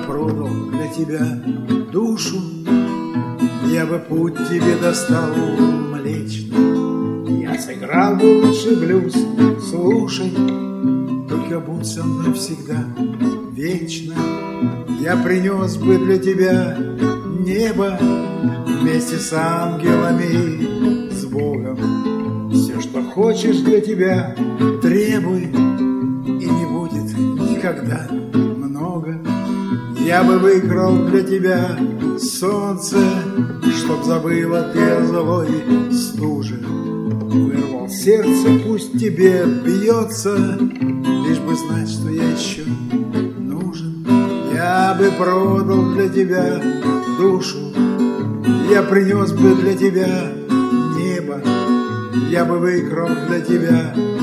продал для тебя душу, я бы путь тебе достал Млечный. Я сыграл бы лучший блюз, слушай, только будь со мной всегда вечно. Я принес бы для тебя небо вместе с ангелами, с Богом. Все, что хочешь для тебя, требуй, и не будет никогда много. Я бы выкрал для тебя солнце, чтоб забыла ты о злой стуже. Вырвал сердце, пусть тебе бьется, лишь бы знать, что я еще нужен. Я бы продал для тебя душу, я принес бы для тебя небо, я бы выкрал для тебя